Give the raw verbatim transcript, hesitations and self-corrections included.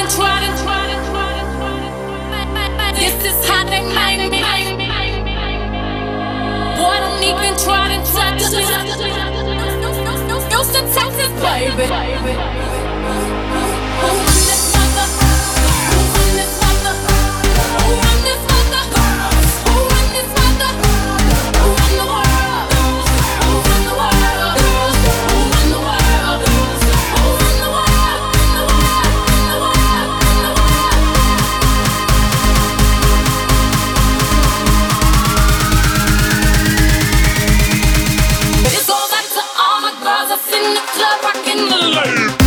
even try to. This is how they make me. Boy, don't even try to touch me. Houston, Texas, baby. Who run this mother? Who run this mother? Who run this mother? Who run this mother? Who run the world? Who run the world? Who run the world? Who run the world? The world, the world, the world. This goes out to all my girls that's in the club rocking the lane.